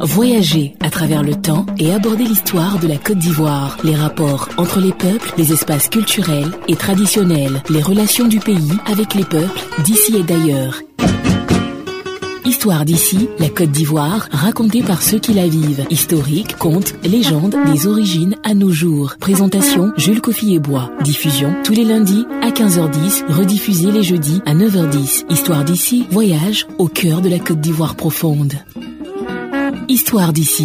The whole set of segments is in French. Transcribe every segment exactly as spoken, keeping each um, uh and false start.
Voyager à travers le temps et aborder l'histoire de la Côte d'Ivoire, les rapports entre les peuples, les espaces culturels et traditionnels, les relations du pays avec les peuples d'ici et d'ailleurs. Histoire d'ici, la Côte d'Ivoire, racontée par ceux qui la vivent. Historique, contes, légendes, des origines à nos jours. Présentation, Jules Kofi-Ebois. Diffusion, tous les lundis à quinze heures dix, rediffusée les jeudis à neuf heures dix. Histoire d'ici, voyage au cœur de la Côte d'Ivoire profonde. Histoire d'ici.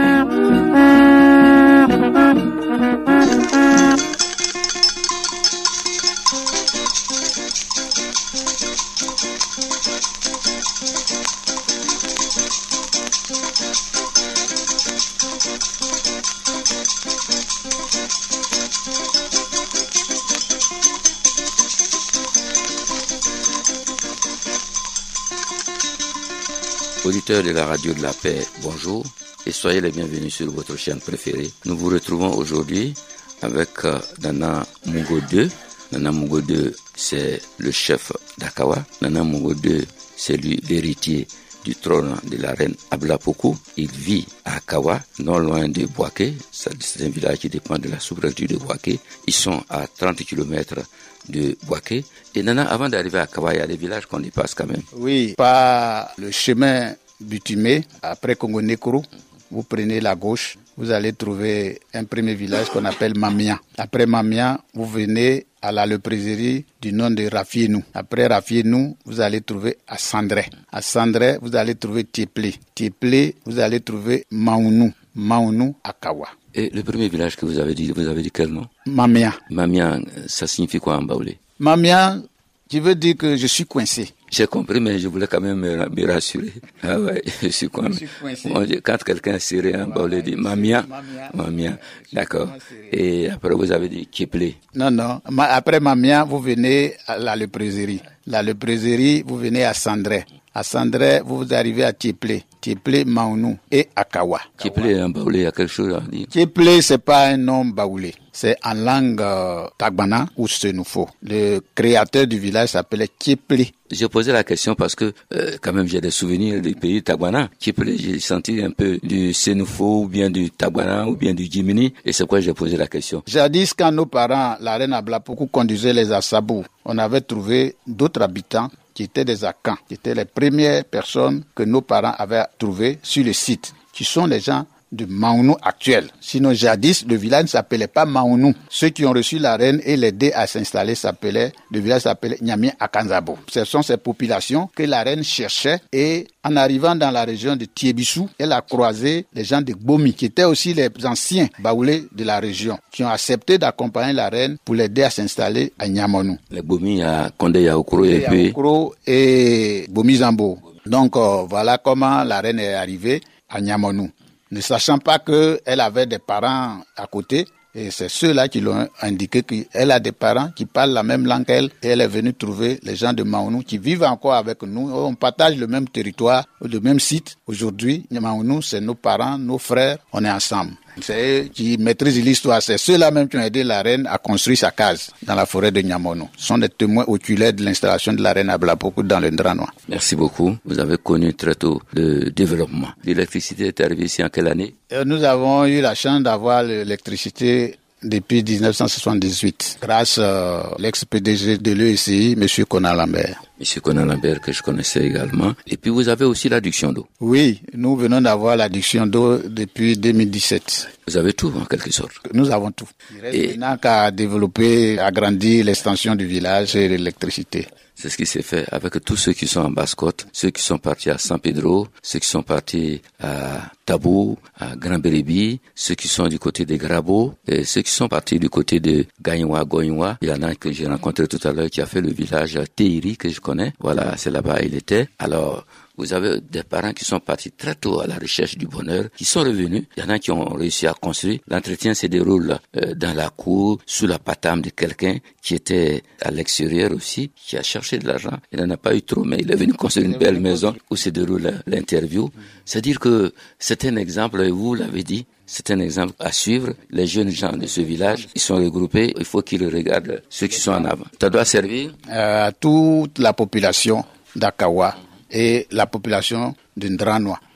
Auditeurs de la radio de la paix, bonjour et soyez les bienvenus sur votre chaîne préférée. Nous vous retrouvons aujourd'hui avec euh, Nana Mungo deux. Nana Mungo deux, c'est le chef d'Akawa. Nana Mungo deux, c'est lui l'héritier du trône de la reine Ablapoku. Il vit à Akawa, non loin de Bouaké. C'est un village qui dépend de la sous-préfecture de Bouaké. Ils sont à trente kilomètres de Bouaké. Et Nana, avant d'arriver à Akawa, il y a des villages qu'on dépasse quand même. Oui, par le chemin bitumé, après Congo-Nekoro, vous prenez la gauche, vous allez trouver un premier village qu'on appelle Mamia. Après Mamia, vous venez à la léproserie du nom de Rafienou. Après Rafienou, vous allez trouver à Sandré. À Sandré, vous allez trouver Tieplé. Tieplé, vous allez trouver Maounou. Maounou, Akawa. Et le premier village que vous avez dit, vous avez dit quel nom? Mamia. Mamia, ça signifie quoi en baoulé? Mamia, qui veut dire que je suis coincé. J'ai compris, mais je voulais quand même me, me rassurer. Ah ouais, je suis coincé. Je suis coincé. Bon, quand quelqu'un est serré en baoulé, dit Mamia. Mamia. Mamia. D'accord. Et après, vous avez dit Kieplé. Non, non. Après Mamia, vous venez à la léproserie. La léproserie, vous venez à Sandré. À Sandré, vous arrivez à Tieplé. Tieplé, Maounou et Akawa. Tieplé, un baoulé, il y a quelque chose à dire. Tieplé, c'est pas un nom baoulé. C'est en langue euh, Tagbana ou Senoufo. Le créateur du village s'appelait Tieplé. J'ai posé la question parce que, euh, quand même, j'ai des souvenirs du pays Tagbana. Tieplé, j'ai senti un peu du Senoufo ou bien du Tagbana ou bien du Djimini. Et c'est pourquoi j'ai posé la question. Jadis, quand nos parents, la reine Ablapoku, conduisaient les Assabou, on avait trouvé d'autres habitants qui étaient des Akans, qui étaient les premières personnes que nos parents avaient trouvées sur le site, qui sont les gens de Maounou actuel. Sinon, jadis, le village ne s'appelait pas Maounou. Ceux qui ont reçu la reine et l'aidé à s'installer s'appelaient, le village s'appelait Nyami Akanzabo. Ce sont ces populations que la reine cherchait et en arrivant dans la région de Tiebissou, elle a croisé les gens de Gbomi, qui étaient aussi les anciens baoulés de la région, qui ont accepté d'accompagner la reine pour l'aider à s'installer à Niamonou. Les Gbomi, il y a Kondé Yaoukro et puis... Yaoukro et Gbomi Zambo. Donc, euh, voilà comment la reine est arrivée à Niamonou. Ne sachant pas qu'elle avait des parents à côté, et c'est ceux-là qui l'ont indiqué qu'elle a des parents qui parlent la même langue qu'elle, et elle est venue trouver les gens de Maounou qui vivent encore avec nous. On partage le même territoire, le même site. Aujourd'hui, Maounou, c'est nos parents, nos frères, on est ensemble. C'est eux qui maîtrisent l'histoire. C'est ceux-là même qui ont aidé la reine à construire sa case dans la forêt de Niamonou. Ce sont des témoins oculaires de l'installation de la reine Ablapoku dans le Ndranwa. Merci beaucoup. Vous avez connu très tôt le développement. L'électricité est arrivée ici en quelle année? Nous avons eu la chance d'avoir l'électricité depuis dix-neuf cent soixante-dix-huit, grâce à l'ex-P D G de l'E S I, M. Conan Lambert. M. Conan Lambert, que je connaissais également. Et puis, vous avez aussi l'adduction d'eau. Oui, nous venons d'avoir l'adduction d'eau depuis deux mille dix-sept. Vous avez tout, en quelque sorte. Nous avons tout. Il reste et... maintenant qu'à développer, agrandir l'extension du village et l'électricité. C'est ce qui s'est fait avec tous ceux qui sont en Basse-Côte, ceux qui sont partis à San Pedro, ceux qui sont partis à Tabou, à Grand-Bérébi, ceux qui sont du côté des Grabo, et ceux qui sont partis du côté de Gagnoua, Goyoua. Il y en a un que j'ai rencontré tout à l'heure qui a fait le village Teiri, que je connais. Voilà, c'est là-bas il était. Alors, vous avez des parents qui sont partis très tôt à la recherche du bonheur, qui sont revenus. Il y en a qui ont réussi à construire. L'entretien se déroule euh, dans la cour, sous la patame de quelqu'un qui était à l'extérieur aussi, qui a cherché de l'argent. Il n'en a pas eu trop, mais il est venu construire une belle maison où se déroule l'interview. C'est-à-dire que c'est un exemple, et vous l'avez dit, c'est un exemple à suivre. Les jeunes gens de ce village, ils sont regroupés. Il faut qu'ils regardent ceux qui sont en avant. Ça doit servir à toute la population d'Akawa et la population de Ndranwa.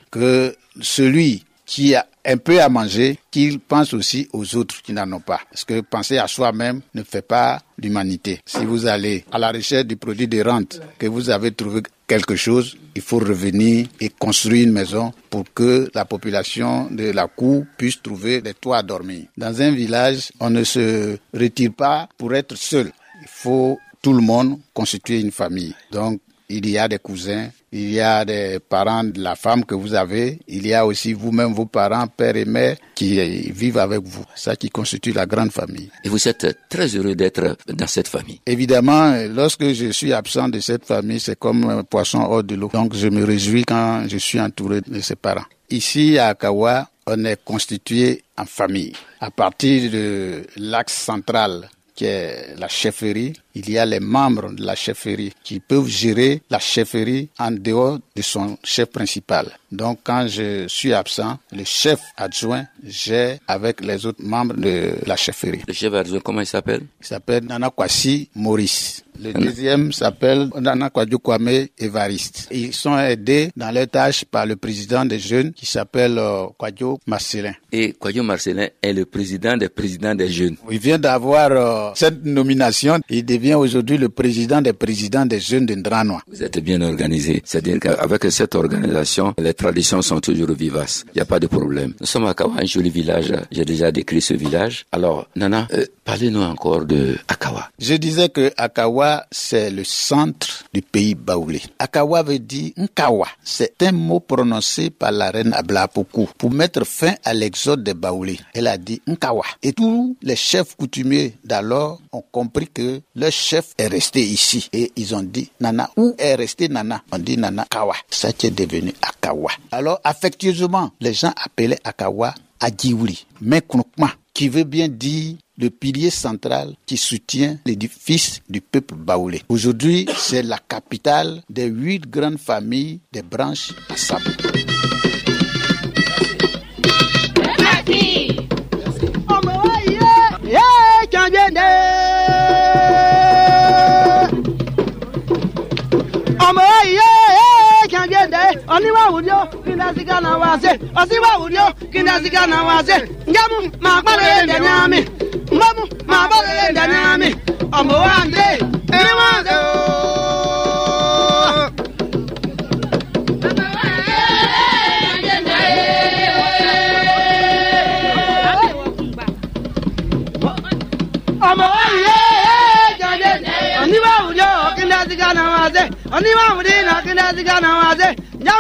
que celui qui a un peu à manger, qu'il pense aussi aux autres qui n'en ont pas. Parce que penser à soi-même ne fait pas l'humanité. Si vous allez à la recherche du produit de rente, que vous avez trouvé quelque chose, il faut revenir et construire une maison pour que la population de la cour puisse trouver des toits à dormir. Dans un village, on ne se retire pas pour être seul. Il faut tout le monde constituer une famille. Donc, il y a des cousins, il y a des parents de la femme que vous avez, il y a aussi vous-même, vos parents, père et mère, qui vivent avec vous. C'est ça qui constitue la grande famille. Et vous êtes très heureux d'être dans cette famille? Évidemment, lorsque je suis absent de cette famille, c'est comme un poisson hors de l'eau. Donc je me réjouis quand je suis entouré de ses parents. Ici, à Akawa, on est constitué en famille. À partir de l'axe central, qui est la chefferie, il y a les membres de la chefferie qui peuvent gérer la chefferie en dehors de son chef principal. Donc, quand je suis absent, le chef adjoint gère avec les autres membres de la chefferie. Le chef adjoint, comment il s'appelle? Il s'appelle Nana Kwasi Maurice. Le deuxième s'appelle Nana Kwadjo Kwame Évariste. Ils sont aidés dans leurs tâches par le président des jeunes qui s'appelle euh, Kwadjo Marcelin. Et Kwadjo Marcelin est le président des présidents des jeunes. Il vient d'avoir euh, cette nomination. Il devient aujourd'hui le président des présidents des jeunes de Ndranois. Vous êtes bien organisé. C'est-à-dire qu'avec cette organisation, les traditions sont toujours vivaces. Il n'y a pas de problème. Nous sommes à Akawa, un joli village. J'ai déjà décrit ce village. Alors, Nana, euh, parlez-nous encore de Akawa. Je disais que Akawa, c'est le centre du pays baoulé. Akawa veut dire Nkawa. C'est un mot prononcé par la reine Ablapoku pour mettre fin à l'exode des baoulés. Elle a dit Nkawa. Et tous les chefs coutumiers d'alors ont compris que leur chef est resté ici. Et ils ont dit Nana. Où est resté Nana? On dit Nana Kawa. Ça qui est devenu Akawa. Alors, affectueusement, les gens appelaient Akawa Adjiwuli. Mais Knokma, qui veut bien dire le pilier central qui soutient l'édifice du peuple baoulé. Aujourd'hui, c'est la capitale des huit grandes familles des branches Assabou. Oniwa wudio kinazika na wase osiwa wudio kinazika na wase ngamu mabale ndanyami ngamu mabale ndanyami omo wande eni wande omo wande oniwa wudio kinazika na wase oniwa wudio kinazika na wase.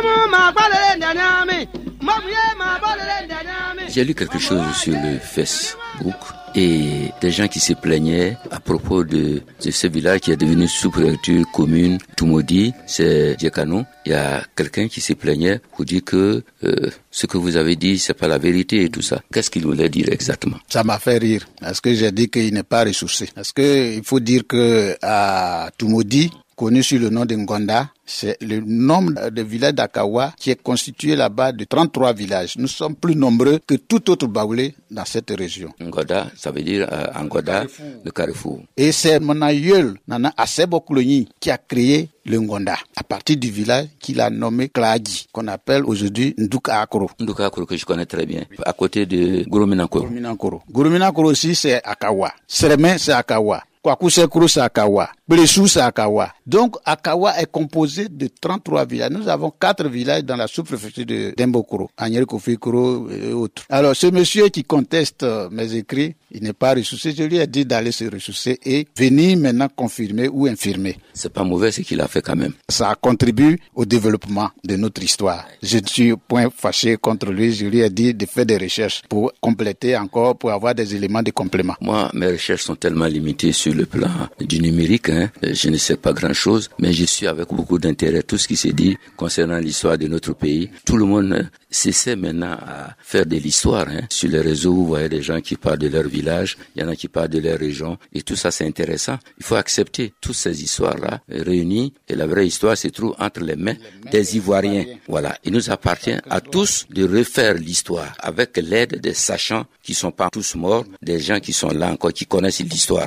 J'ai lu quelque chose sur le Facebook et des gens qui se plaignaient à propos de, de ce village qui est devenu sous-préfecture commune Tumodi, c'est Djekano. Il y a quelqu'un qui se plaignait pour dire que euh, ce que vous avez dit, c'est pas la vérité et tout ça. Qu'est-ce qu'il voulait dire exactement? Ça m'a fait rire parce que j'ai dit qu'il n'est pas ressourcé. Parce que il faut dire que à Tumodi, connu sous le nom de Ngonda, c'est le nombre de villages d'Akawa qui est constitué là-bas de trente-trois villages. Nous sommes plus nombreux que tout autre baoulé dans cette région. Ngonda, ça veut dire euh, Angoda, le carrefour. Et c'est mon aïeul, Nana Asebo Kouloni, qui a créé le Ngonda, à partir du village qu'il a nommé Klaadi, qu'on appelle aujourd'hui Nduka Akoro. Nduka Akoro, que je connais très bien, à côté de Gourominankoro. Gourominankoro. Gourominankoro aussi, c'est Akawa. Seremé, c'est Akawa. Kwakusekuru, c'est Akawa. Blessou, c'est Akawa. Donc, Akawa est composé de trente-trois villages. Nous avons quatre villages dans la sous-préfecture de Dembokoro, Anyerikofikoro et autres. Alors, ce monsieur qui conteste mes écrits, il n'est pas ressourcé. Je lui ai dit d'aller se ressourcer et venir maintenant confirmer ou infirmer. C'est pas mauvais ce qu'il a fait quand même. Ça contribue au développement de notre histoire. Je ne suis point fâché contre lui. Je lui ai dit de faire des recherches pour compléter encore, pour avoir des éléments de complément. Moi, mes recherches sont tellement limitées sur le plan du numérique, hein. Je ne sais pas grand-chose, mais je suis avec beaucoup d'intérêt tout ce qui s'est dit concernant l'histoire de notre pays. Tout le monde s'essaie maintenant à faire de l'histoire. Hein. Sur les réseaux, vous voyez des gens qui parlent de leur village, il y en a qui parlent de leur région, et tout ça c'est intéressant. Il faut accepter toutes ces histoires-là réunies, et la vraie histoire se trouve entre les mains des Ivoiriens. Voilà, il nous appartient à tous de refaire l'histoire avec l'aide des sachants qui sont pas tous morts, des gens qui sont là encore, qui connaissent l'histoire plus que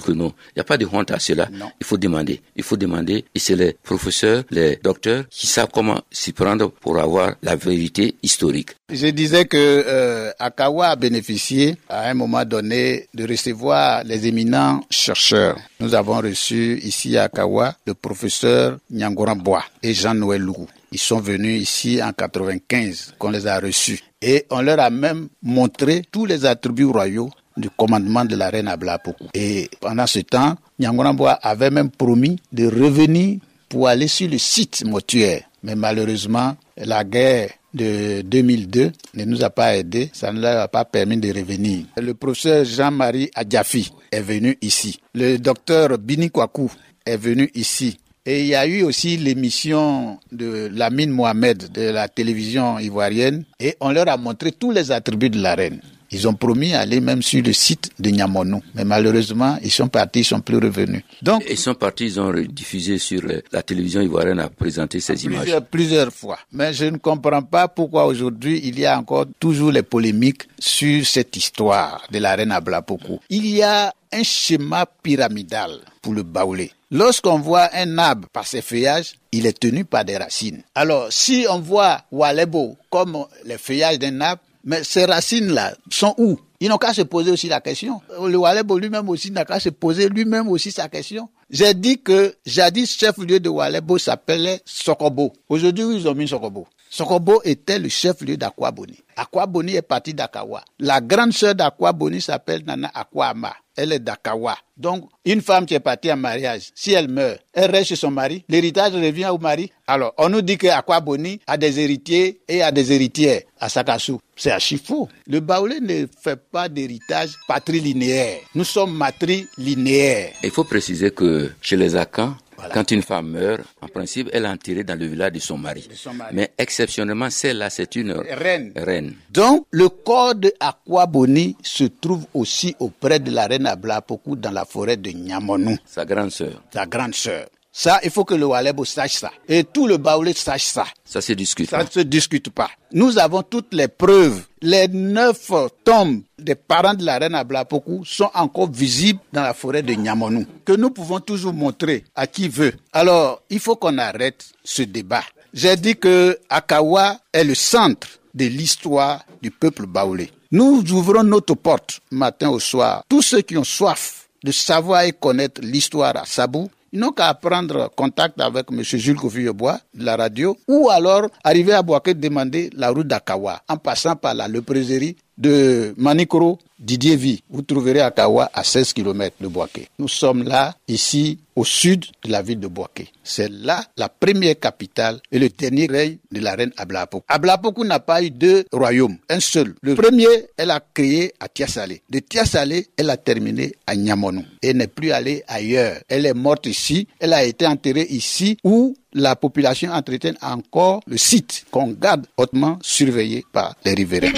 que non. Il n'y a pas de honte à cela. Non. Il faut demander. Il faut demander. Et c'est les professeurs, les docteurs qui savent comment s'y prendre pour avoir la vérité historique. Je disais que euh, Akawa a bénéficié à un moment donné de recevoir les éminents chercheurs. Nous avons reçu ici à Akawa le professeur Nyangoran Bois et Jean-Noël Lougou. Ils sont venus ici en quatre-vingt-quinze qu'on les a reçus. Et on leur a même montré tous les attributs royaux du commandement de la reine Ablapoku. Et pendant ce temps, Nyangoran Bois avait même promis de revenir pour aller sur le site mortuaire. Mais malheureusement, la guerre de deux mille deux ne nous a pas aidés, ça ne leur a pas permis de revenir. Le professeur Jean-Marie Adjafi est venu ici. Le docteur Bini Kwaku est venu ici. Et il y a eu aussi l'émission de Lamine Mohamed de la télévision ivoirienne et on leur a montré tous les attributs de la reine. Ils ont promis d'aller même sur le site de Niamonou. Mais malheureusement, ils sont partis, ils sont plus revenus. Donc, ils sont partis, ils ont diffusé sur la télévision ivoirienne à présenter ces plusieurs, images. Plusieurs fois. Mais je ne comprends pas pourquoi aujourd'hui, il y a encore toujours les polémiques sur cette histoire de la reine Ablapoku. Il y a un schéma pyramidal pour le Baoulé. Lorsqu'on voit un arbre par ses feuillages, il est tenu par des racines. Alors, si on voit Walebo comme les feuillages d'un arbre, mais ces racines-là sont où? Ils n'ont qu'à se poser aussi la question. Le Walebo lui-même aussi n'a qu'à se poser lui-même aussi sa question. J'ai dit que jadis chef-lieu de Walebo s'appelait Sokobo. Aujourd'hui, ils ont mis Sokobo. Sokobo était le chef-lieu d'Akwaboni. Akwaboni est parti d'Akawa. La grande sœur d'Akwaboni s'appelle Nana Akwama. Elle est d'Akawa. Donc, une femme qui est partie en mariage, si elle meurt, elle reste chez son mari, l'héritage revient au mari. Alors, on nous dit que Akwaboni a des héritiers et a des héritières à Sakassou. C'est archi faux. Le Baoulé ne fait pas d'héritage patrilinéaire. Nous sommes matrilinéaires. Il faut préciser que chez les Akans, voilà. Quand une femme meurt, en principe, elle est enterrée dans le village de son mari. De son mari. Mais exceptionnellement, celle-là, c'est une reine. reine. Donc, le corps de Akwaboni se trouve aussi auprès de la reine Ablapoku dans la forêt de Niamonou. Sa grande sœur. Sa grande sœur. Ça, il faut que le Walebo sache ça. Et tout le Baoulé sache ça. Ça se discute. Ça ne se discute pas. Nous avons toutes les preuves. Les neuf tombes des parents de la reine Ablapoku sont encore visibles dans la forêt de Niamonou, que nous pouvons toujours montrer à qui veut. Alors, il faut qu'on arrête ce débat. J'ai dit que Akawa est le centre de l'histoire du peuple baoulé. Nous ouvrons notre porte matin au soir. Tous ceux qui ont soif de savoir et connaître l'histoire à Sabou, ils n'ont qu'à prendre contact avec M. Jules Kofi-Yeboah de la radio ou alors arriver à Bouaké demander la route d'Akawa en passant par la léproserie de Manikoro, Didier Vi. Vous trouverez Akawa à seize kilomètres de Bouaké. Nous sommes là, ici, au sud de la ville de Bouaké. C'est là la première capitale et le dernier règne de la reine Ablapoku. Ablapoku n'a pas eu deux royaumes, un seul. Le premier, elle a créé à Tiasalé. De Tiasalé, elle a terminé à Niamonou. Elle n'est plus allée ailleurs. Elle est morte ici. Elle a été enterrée ici où la population entretient encore le site qu'on garde hautement surveillé par les riverains.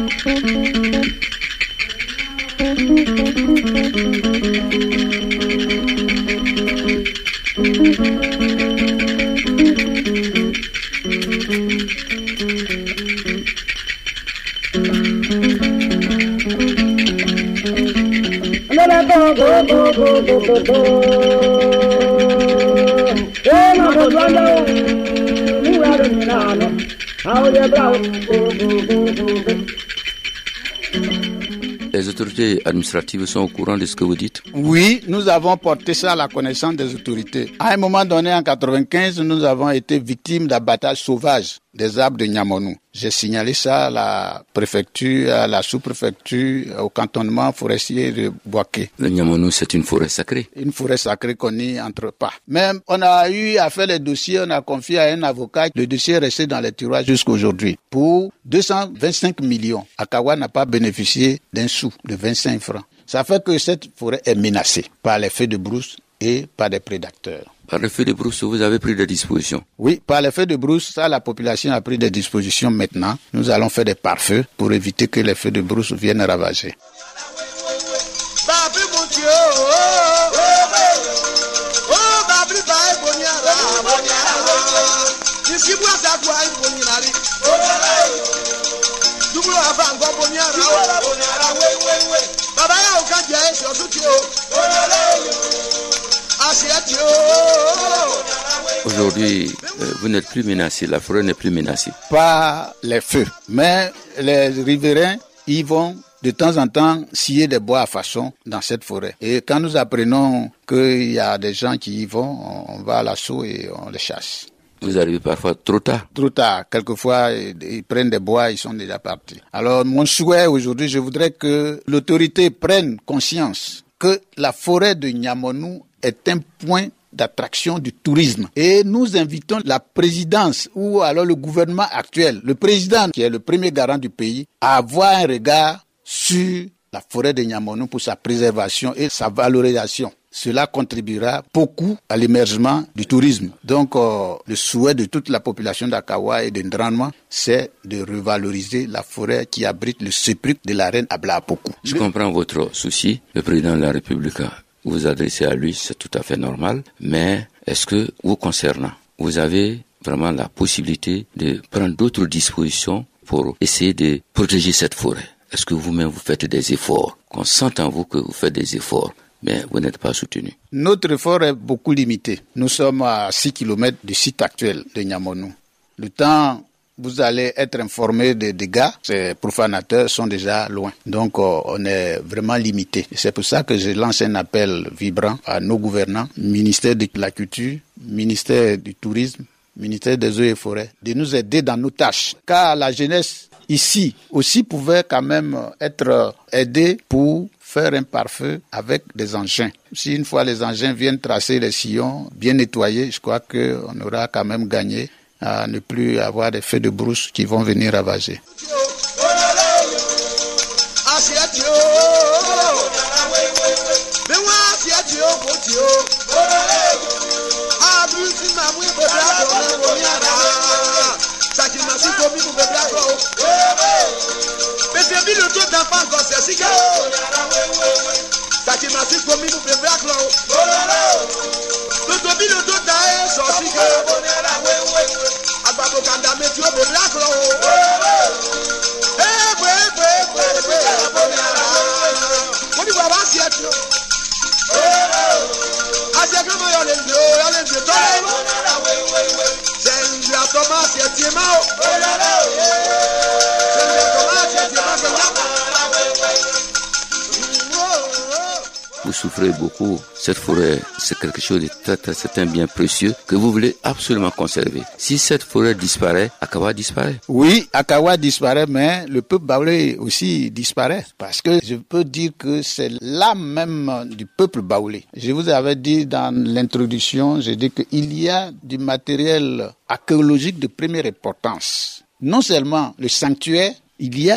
Les autorités administratives sont au courant de ce que vous dites? Oui, nous avons porté ça à la connaissance des autorités. À un moment donné, en quatre-vingt-quinze, nous avons été victimes d'abattage sauvage des arbres de Niamonou. J'ai signalé ça à la préfecture, à la sous-préfecture, au cantonnement forestier de Bouaké. Le Niamonou, c'est une forêt sacrée. Une forêt sacrée qu'on n'y entre pas. Même, on a eu à faire les dossiers, on a confié à un avocat. Le dossier est resté dans les tiroirs jusqu'à aujourd'hui. Pour deux cent vingt-cinq millions, Akawa n'a pas bénéficié d'un sou de vingt-cinq francs. Ça fait que cette forêt est menacée par les feux de brousse et par des prédateurs. Par le feu de brousse, vous avez pris des dispositions? Oui, par le feu de brousse, ça, la population a pris des dispositions maintenant. Nous allons faire des pare-feux pour éviter que les feux de brousse viennent ravager. Aujourd'hui, euh, vous n'êtes plus menacé, la forêt n'est plus menacée. Pas les feux, mais les riverains y vont de temps en temps scier des bois à façon dans cette forêt. Et quand nous apprenons qu'il y a des gens qui y vont, on va à l'assaut et on les chasse. Vous arrivez parfois trop tard. Trop tard. Quelquefois, ils prennent des bois, ils sont déjà partis. Alors, mon souhait aujourd'hui, je voudrais que l'autorité prenne conscience que la forêt de Niamonou est un point d'attraction du tourisme. Et nous invitons la présidence ou alors le gouvernement actuel, le président qui est le premier garant du pays, à avoir un regard sur la forêt de Niamonou pour sa préservation et sa valorisation. Cela contribuera beaucoup à l'émergement du tourisme. Donc, euh, le souhait de toute la population d'Akawa et de Ndranma, c'est de revaloriser la forêt qui abrite le sépulcre de la reine Ablapoku. Je comprends votre souci. Le président de la République, vous vous adressez à lui, c'est tout à fait normal. Mais est-ce que, vous concernant, vous avez vraiment la possibilité de prendre d'autres dispositions pour essayer de protéger cette forêt? Est-ce que vous-même vous faites des efforts? Qu'on sente en vous que vous faites des efforts, mais vous n'êtes pas soutenu. Notre effort est beaucoup limité. Nous sommes à six kilomètres du site actuel de Niamonou. Le temps, vous allez être informé des dégâts, ces profanateurs sont déjà loin. Donc, euh, on est vraiment limité. C'est pour ça que je lance un appel vibrant à nos gouvernants, ministère de la Culture, ministère du Tourisme, ministère des Eaux et Forêts, de nous aider dans nos tâches. Car la jeunesse ici aussi pouvait quand même être aidée pour faire un pare-feu avec des engins. Si une fois les engins viennent tracer les sillons bien nettoyés, je crois qu'on aura quand même gagné à ne plus avoir des feux de brousse qui vont venir ravager. Vous souffrez beaucoup. Cette forêt, c'est quelque chose de très, très, c'est un bien précieux que vous voulez absolument conserver. Si cette forêt disparaît, Akawa disparaît. Oui, Akawa disparaît, mais le peuple baoulé aussi disparaît. Parce que je peux dire que c'est l'âme même du peuple baoulé. Je vous avais dit dans l'introduction, j'ai dit qu'il y a du matériel archéologique de première importance. Non seulement le sanctuaire, il y a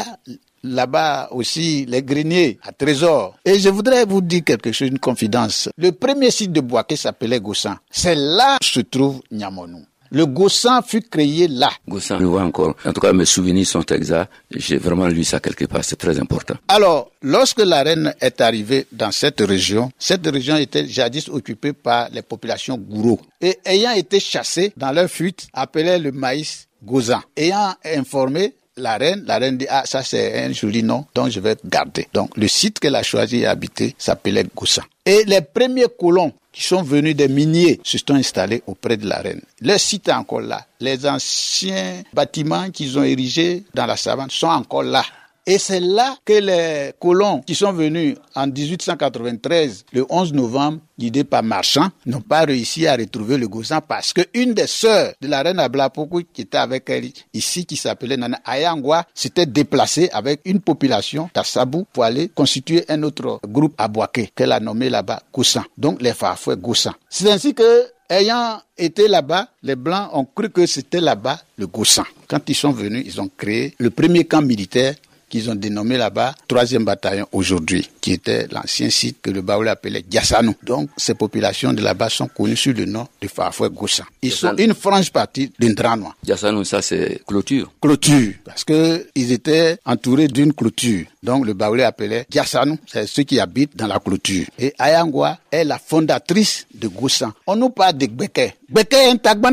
là-bas aussi les greniers à trésors. Et je voudrais vous dire quelque chose, une confidence. Le premier site de Boaké s'appelait Gossan. C'est là que se trouve Niamonou. Le Gossan fut créé là. Gossan, je vois encore. En tout cas, mes souvenirs sont exacts. J'ai vraiment lu ça quelque part. C'est très important. Alors, lorsque la reine est arrivée dans cette région, cette région était jadis occupée par les populations Gouro. Et ayant été chassées dans leur fuite, appelaient le maïs Gozan. Ayant informé la reine, la reine dit, ah, ça c'est un joli nom, donc je vais garder. Donc, le site qu'elle a choisi et habité s'appelait Gossan. Et les premiers colons qui sont venus des miniers se sont installés auprès de la reine. Le site est encore là. Les anciens bâtiments qu'ils ont érigés dans la savane sont encore là. Et c'est là que les colons qui sont venus en dix-huit cent quatre-vingt-treize, le onze novembre, guidés par Marchand, n'ont pas réussi à retrouver le Gossan parce que une des sœurs de la reine Ablapoku qui était avec elle ici, qui s'appelait Nana Ayangwa, s'était déplacée avec une population d'Assabou pour aller constituer un autre groupe à Boaké qu'elle a nommé là-bas Gossan. Donc les Farfouets Gossan. C'est ainsi que, ayant été là-bas, les Blancs ont cru que c'était là-bas le Gossan. Quand ils sont venus, ils ont créé le premier camp militaire qu'ils ont dénommé là-bas troisième bataillon aujourd'hui, qui était l'ancien site que le Baoulé appelait Diassanou. Donc, ces populations de là-bas sont connues sous le nom de Farfouet Gossan. Ils sont une franche partie d'Indranois. Diassanou, ça c'est clôture. Clôture, parce que ils étaient entourés d'une clôture. Donc, le Baoulé appelait Diassanou, c'est ceux qui habitent dans la clôture. Et Ayangwa est la fondatrice de Gossan. On nous parle de Gbeke. Gbeke est un Tagbana.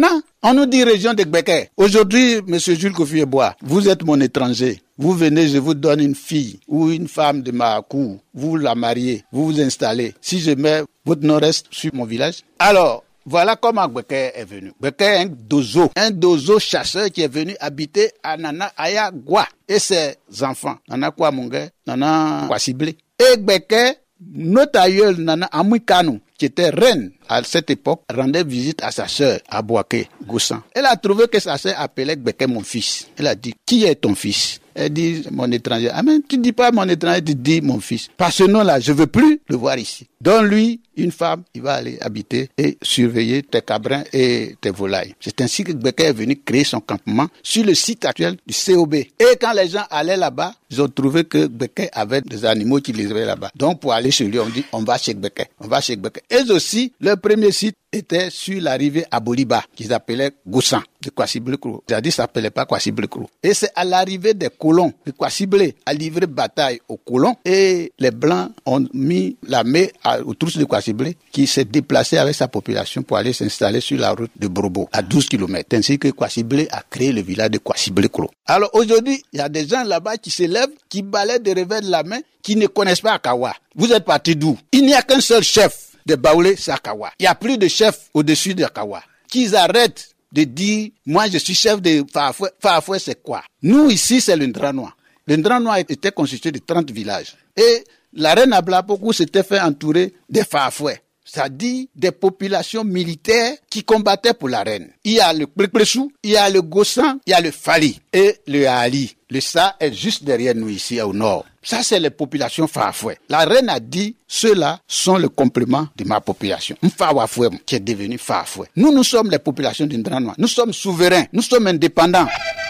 On nous dit région de Gbeke. Aujourd'hui, monsieur Jules Kofi-Bois, vous êtes mon étranger. Vous venez, je vous donne une fille ou une femme de ma cour. Vous la mariez, vous vous installez. Si je mets votre nord-est sur mon village, alors, voilà comment Gbeke est venu. Gbeke est un dozo, un dozo chasseur qui est venu habiter à Nana Ayagwa et ses enfants. Nana Kwamunge, Nana Kwasible. Et Gbeke, notre aïeul Nana Amouikanu, qui était reine à cette époque, rendait visite à sa sœur à Boaké, Goussan. Elle a trouvé que sa sœur appelait Gbeke mon fils. Elle a dit, qui est ton fils? Elle dit, mon étranger. Ah mais tu dis pas mon étranger, tu dis mon fils. Par ce nom-là, je veux plus le voir ici. Donne-lui une femme, il va aller habiter et surveiller tes cabrins et tes volailles. C'est ainsi que Gbeke est venu créer son campement sur le site actuel du C O B. Et quand les gens allaient là-bas, ils ont trouvé que Gbeke avait des animaux qui les avaient là-bas. Donc pour aller chez lui, on dit, on va chez Gbeke, on va chez Gbeke. Et aussi, leur premier site était sur l'arrivée à Boliba, qu'ils appelaient Goussan, de Kwasible-Kro. Jadis, ça s'appelait pas Kwasible-Kro. Et c'est à l'arrivée des colons que Kwasible a livré bataille aux colons et les Blancs ont mis la main aux trousses de Kwasible qui s'est déplacé avec sa population pour aller s'installer sur la route de Brobo, à douze kilomètres. Ainsi que Kwasible a créé le village de Kwasible-Kro. Alors aujourd'hui, il y a des gens là-bas qui se lèvent, qui balaient de revers de la main, qui ne connaissent pas Akawa. Vous êtes partis d'où? Il n'y a qu'un seul chef de Baoulé, c'est Akawa. Il n'y a plus de chef au-dessus d'Akawa. Qu'ils arrêtent de dire, moi je suis chef de Fafoué. Fafoué c'est quoi? Nous ici c'est le Ndranois. Le Ndranois était constitué de trente villages. Et la reine Ablapoku s'était fait entourer des Fafoué. C'est-à-dire des populations militaires qui combattaient pour la reine. Il y a le Pleplessou, il y a le Gossan, il y a le Fali et le Ali. Le Sa est juste derrière nous ici au nord. Ça, c'est les populations Fafoué. La reine a dit, ceux-là sont le complément de ma population. Mfawafoué, qui est devenu Fafoué. Nous, nous sommes les populations du Ndranois. Nous sommes souverains. Nous sommes indépendants.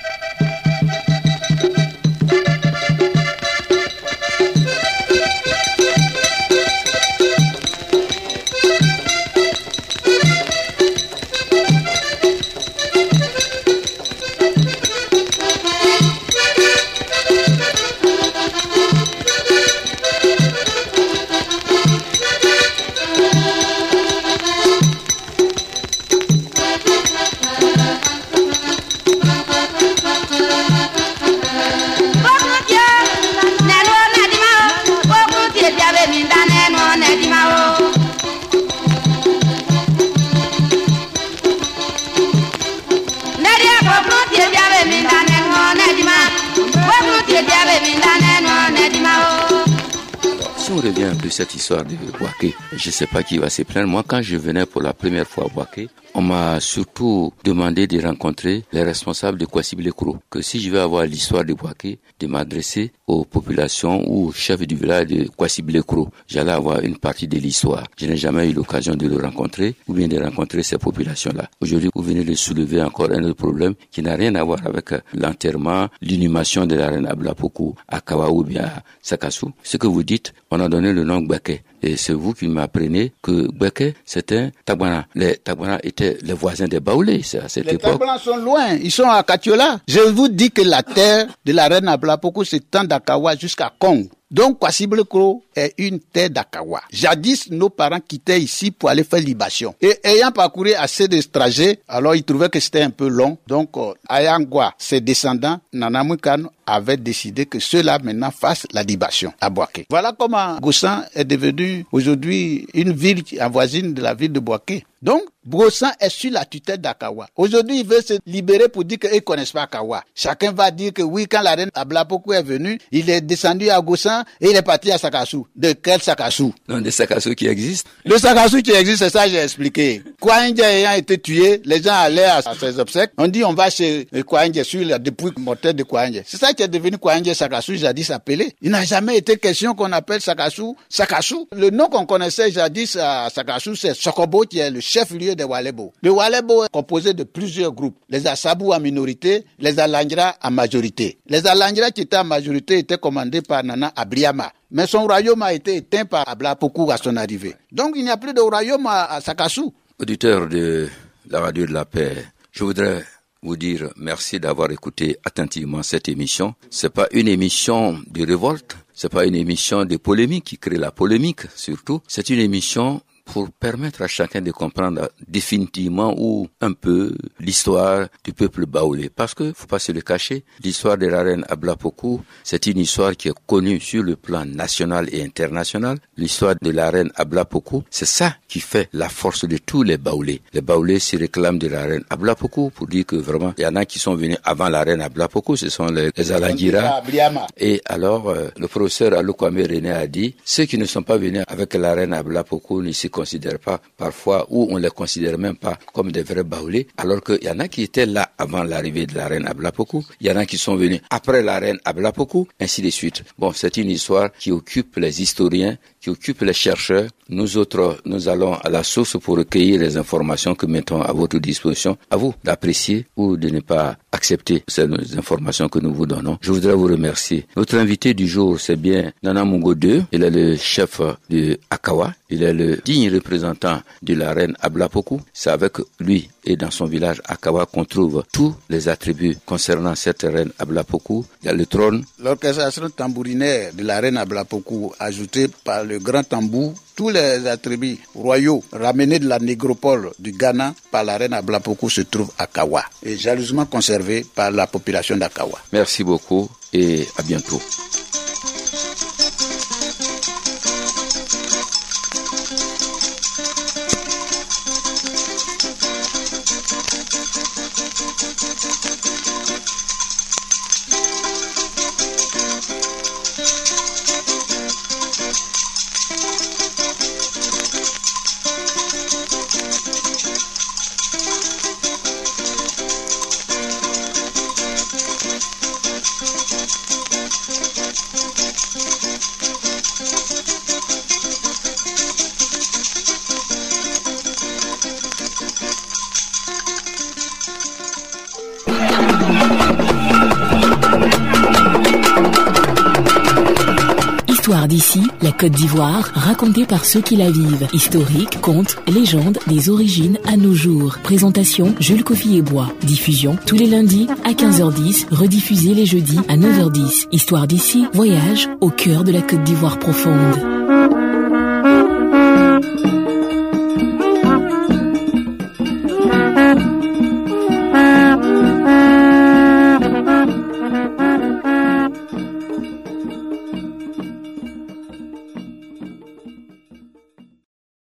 Si on revient un peu à cette histoire de Boaké, je ne sais pas qui va se plaindre. Moi, quand je venais pour la première fois à Boaké, on m'a surtout demandé de rencontrer les responsables de Kwasible-Kro. Que si je veux avoir l'histoire de Boaké, de m'adresser aux populations ou aux chefs du village de Kwasible-Kro. J'allais avoir une partie de l'histoire. Je n'ai jamais eu l'occasion de le rencontrer ou bien de rencontrer ces populations-là. Aujourd'hui, vous venez de soulever encore un autre problème qui n'a rien à voir avec l'enterrement, l'inhumation de la reine Ablapoku à Kawa ou bien à Sakassou. Ce que vous dites, on a donné le nom Gbeke. Et c'est vous qui m'apprenez que Gbeke, c'était Tagbana. Les Tagbana étaient les voisins des Baoulés, c'est à cette les époque. Les Tagbana sont loin, ils sont à Katiola. Je vous dis que la terre de la reine Ablapoku s'étend d'Akawa jusqu'à Kong. Donc, Kwasible-Kro est une terre d'Akawa. Jadis, nos parents quittaient ici pour aller faire libation. Et ayant parcouru assez de trajets, alors ils trouvaient que c'était un peu long. Donc, euh, Ayangwa, ses descendants, Nanamukan, avaient décidé que ceux-là maintenant fassent la libation à Boaké. Voilà comment Goussan est devenu aujourd'hui une ville voisine de la ville de Boaké. Donc, Goussan est sur la tutelle d'Akawa. Aujourd'hui, il veut se libérer pour dire qu'ils ne connaissent pas Akawa. Chacun va dire que oui, quand la reine Ablapoku est venue, il est descendu à Goussan et il est parti à Sakassou. De quel Sakassou? Non, des Sakassou qui existent. Le Sakassou qui existe, c'est ça que j'ai expliqué. Kouandja ayant été tué, les gens allaient à ses obsèques. On dit on va chez Kouandja sur la dépouille mortelle de Kouandja. C'est ça qui est devenu Kouandja Sakassou jadis appelé. Il n'a jamais été question qu'on appelle Sakassou Sakassou. Le nom qu'on connaissait jadis à Sakassou, c'est Sokobo qui est le chef-lieu des Walebo. Le Walebo est composé de plusieurs groupes. Les Assabou en minorité, les Alangra en majorité. Les Alangra qui étaient en majorité étaient commandés par Nana Abriama. Mais son royaume a été éteint par Ablapoku à son arrivée. Donc il n'y a plus de royaume à, à Sakassou. Auditeur de la radio de la paix, je voudrais vous dire merci d'avoir écouté attentivement cette émission. C'est pas une émission de révolte, c'est pas une émission de polémique qui crée la polémique surtout. C'est une émission pour permettre à chacun de comprendre définitivement ou un peu l'histoire du peuple baoulé. Parce que, faut pas se le cacher, l'histoire de la reine Ablapoku, c'est une histoire qui est connue sur le plan national et international. L'histoire de la reine Ablapoku, c'est ça qui fait la force de tous les baoulés. Les baoulés se réclament de la reine Ablapoku pour dire que vraiment, il y en a qui sont venus avant la reine Ablapoku, ce sont les, les Alangira. Et alors, euh, le professeur Aloukwame René a dit, ceux qui ne sont pas venus avec la reine Ablapoku ne se considèrent pas parfois, ou on les considère même pas comme des vrais baoulés, alors qu'il y en a qui étaient là avant l'arrivée de la reine Ablapoku, il y en a qui sont venus après la reine Ablapoku, ainsi de suite. Bon, c'est une histoire qui occupe les historiens, qui occupe les chercheurs. Nous autres, nous allons à la source pour recueillir les informations que mettons à votre disposition. À vous d'apprécier ou de ne pas accepter ces informations que nous vous donnons. Je voudrais vous remercier. Notre invité du jour, c'est bien Nana Mungo deux. Il est le chef de Akawa. Il est le digne représentant de la reine Ablapoku. C'est avec lui et dans son village Akawa qu'on trouve tous les attributs concernant cette reine Ablapoku. Il y a le trône. L'orchestration tambourinaire de la reine Ablapoku, ajoutée par le grand tambour, tous les attributs royaux ramenés de la négropole du Ghana par la reine Ablapoku se trouvent à Kawa et jalousement conservés par la population d'Akawa. Merci beaucoup et à bientôt. Histoire d'ici, la Côte d'Ivoire, racontée par ceux qui la vivent. Historique, contes, légendes, des origines à nos jours. Présentation, Jules Coffy-et-Bois. Diffusion, tous les lundis à quinze heures dix, rediffusée les jeudis à neuf heures dix. Histoire d'ici, voyage au cœur de la Côte d'Ivoire profonde.